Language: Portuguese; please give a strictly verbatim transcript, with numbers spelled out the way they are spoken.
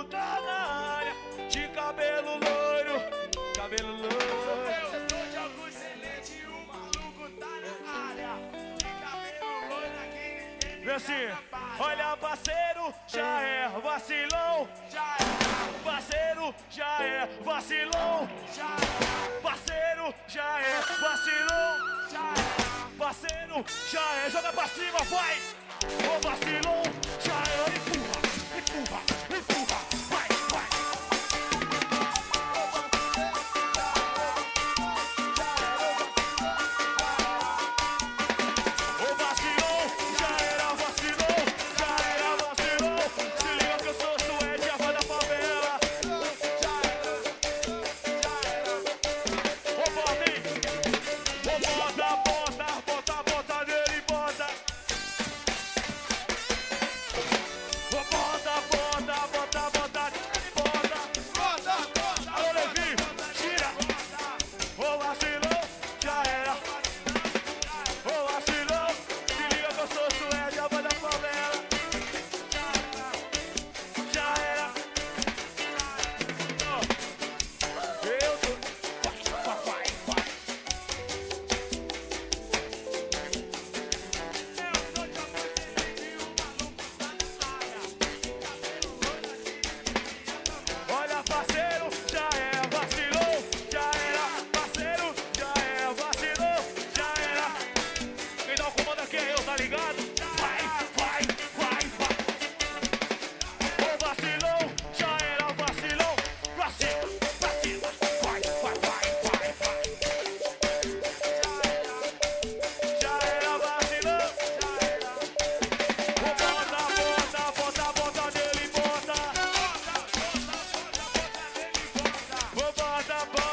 maluco tá na área, de cabelo loiro, cabelo loiro. Eu sou Diogo Excelente e o maluco tá na área, de cabelo loiro aqui ninguém Vê assim, olha parceiro, já é vacilão. Já é, Parceiro, já é vacilão. já é, Parceiro, já é vacilão. já é. Parceiro, já é, joga pra cima, vai! Ô vacilão, já é, empurra, empurra, empurra, vai, vai! Ô vacilão, já era vacilão, já era vacilão. Se liga que eu sou Suede, a voz da favela. Ô bota, hein? Ô bota, bota, bota, bota nele, bota. Ô bota, bota, bota, bota nele, bota. Bota, bota, Alô, Levi, tira. Ô vacilão, já era. Ô vacilão, se liga que eu sou Suede, a voz da favela. Já era. Ó, eu tô. Vai, vai, vai, vai. Olha, parceiro, já é vacilou, já era. Parceiro, já é vacilou, já era. Quem dá o comando aqui é eu, tá ligado? Vai, vai, vai, vai. Ô vacilão, já era vacilão. Pra cima, pra cima. Vai, vai, vai, vai, vai. Já era vacilão, já era. Ô bota, bota, bota, bota nele, bota. Ô bota, bota.